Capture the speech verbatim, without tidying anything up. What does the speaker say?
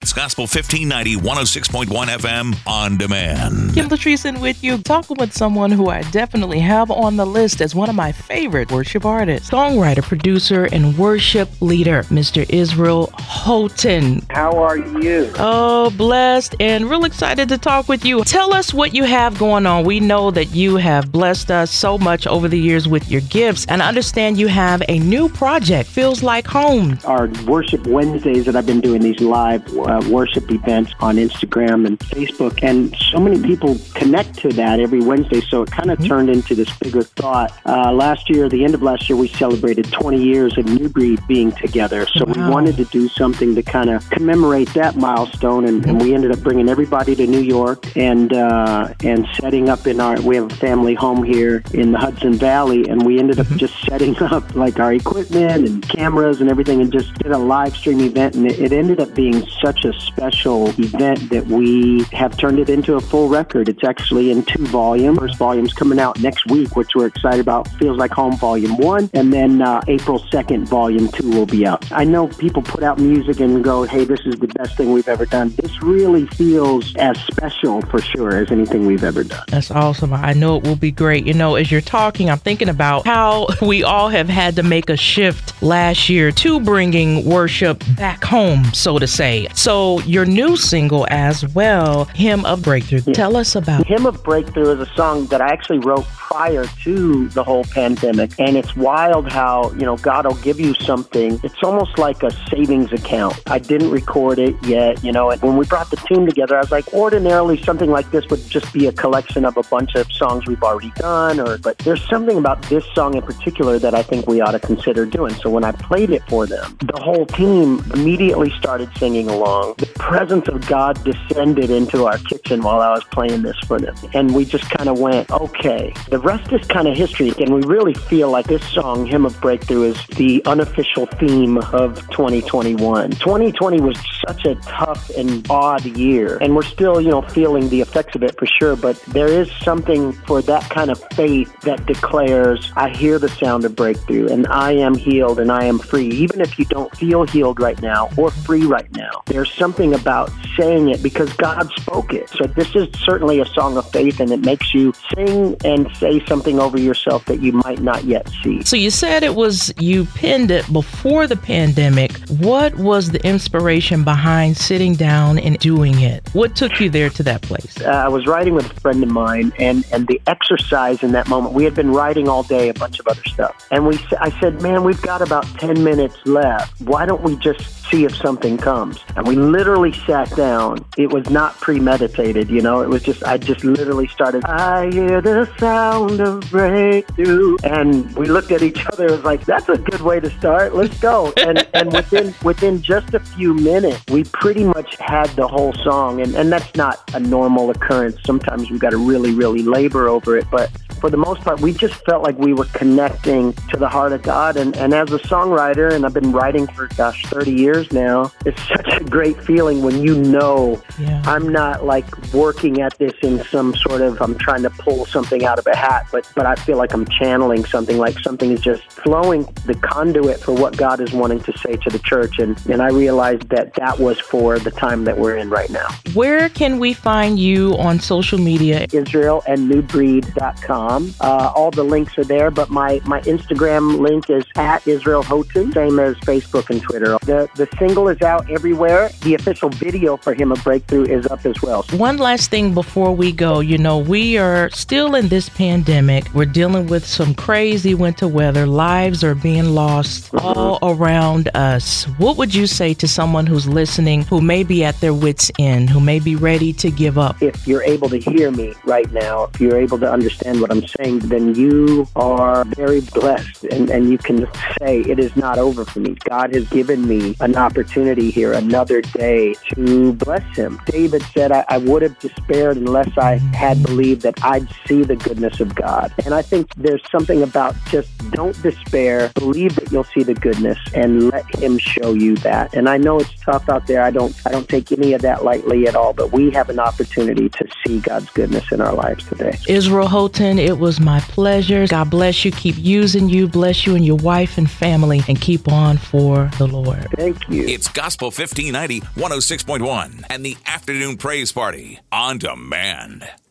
That's Gospel fifteen ninety, one oh six point one F M on demand. Kim Latrese with you, talking with someone who I definitely have on the list as one of my favorite worship artists. Songwriter, producer, and worship leader, Mister Israel Houghton. How are you? Oh, blessed and real excited to talk with you. Tell us what you have going on. We know that you have blessed us so much over the years with your gifts, and I understand you have a new project, Feels Like Home. Our Worship Wednesdays that I've been doing these live uh, worship events on Instagram and Facebook, and so many people connect to that every Wednesday, so it kind of mm-hmm. turned into this bigger thought. Uh, last year, the end of last year, we celebrated twenty years of New Breed being together, so wow. we wanted to do something to kind of commemorate that milestone, and, and we ended up bringing everybody to New York and uh, and setting up in our, we have a family home here in the Hudson Valley, and we ended up mm-hmm. just setting up like our equipment and cameras and everything and just did a live stream event, and it, it ended up being such a special event that we have turned it into a full record. It's actually in two volumes. First volume's coming out next week, which we're excited about, Feels Like Home Volume one, and then uh, April second, Volume two will be out. I know people put out music and go, hey, this is the best thing we've ever done. This really feels as special for sure as anything we've ever done. That's awesome. I know it will be great. You know, as you're talking, I'm thinking about how we all have had to make a shift last year to bringing worship back home, so to say. So your new single as well, Hymn of Breakthrough. Yeah. Tell us about it. Hymn of Breakthrough is a song that I actually wrote prior to the whole pandemic. And it's wild how, you know, God will give you something. It's almost like a savings account. I didn't record it yet, you know, and when we brought the tune together, I was like, ordinarily something like this would just be a collection of a bunch of songs we've already done, or but there's something about this song in particular that I think we ought to consider doing. So when I played it for them, the whole team immediately started singing along. The presence of God descended into our kitchen while I was playing this for them. And we just kind of went, okay, the rest is kind of history. And we really feel like this song, Hymn of Breakthrough, is the unofficial theme of twenty twenty-one. twenty twenty was such a tough and odd year. And we're still, you know, feeling the effects of it for sure. But there is something for that kind of faith that declares, I hear the sound of breakthrough and I am healed and I am free. Even if you don't feel healed right now or free right now, there's something about saying it because God spoke it. So this is certainly a song of faith, and it makes you sing and say something over yourself that you might not yet see. So you said it was, you penned it before the pandemic. What was the inspiration behind sitting down and doing it? What took you there to that place? Uh, I was writing with a friend of mine, and, and the exercise in that moment, we had been writing all day a bunch of other stuff. And we, I said, man, we've got about ten minutes left. Why don't we just see if something comes? And we literally sat down. It was not premeditated, you know, it was just, I just literally started, I hear the sound of breakthrough. And we looked at each other, it was like, that's a good way to start. Let's go. And and within within just a few minutes, we pretty much had the whole song. And, and that's not a normal occurrence. Sometimes we've got to really, really labor over it. But for the most part, we just felt like we were connecting to the heart of God. And, and as a songwriter, and I've been writing for, gosh, thirty years now, it's such a great feeling when you know yeah. I'm not like working at this in some sort of, I'm trying to pull something out of a hat, but, but I feel like I'm channeling something, like something is just flowing, the conduit for what God is wanting to say to the church. And, and I realized that that was for the time that we're in right now. Where can we find you on social media? Israel and new breed dot com. Uh, all the links are there, but my, my Instagram link is at Israel Houghton, same as Facebook and Twitter. The, the single is out everywhere. The official video for Hymn of Breakthrough is up as well. One last thing before we go, you know, we are still in this pandemic. We're dealing with some crazy winter weather. Lives are being lost mm-hmm. all around us. What would you say to someone who's listening, who may be at their wits' end, who may be ready to give up? If you're able to hear me right now, if you're able to understand what I'm saying, then you are very blessed, and, and you can say, it is not over for me. God has given me an opportunity here, another day to bless him. David said, I, I would have despaired unless I had believed that I'd see the goodness of God. And I think there's something about just don't despair, believe that you'll see the goodness, and let him show you that. And I know it's tough out there. I don't, I don't take any of that lightly at all, but we have an opportunity to see God's goodness in our lives today. Israel Houghton, it It was my pleasure. God bless you. Keep using you. Bless you and your wife and family, and keep on for the Lord. Thank you. It's Gospel fifteen ninety, one oh six point one, and the Afternoon Praise Party on demand.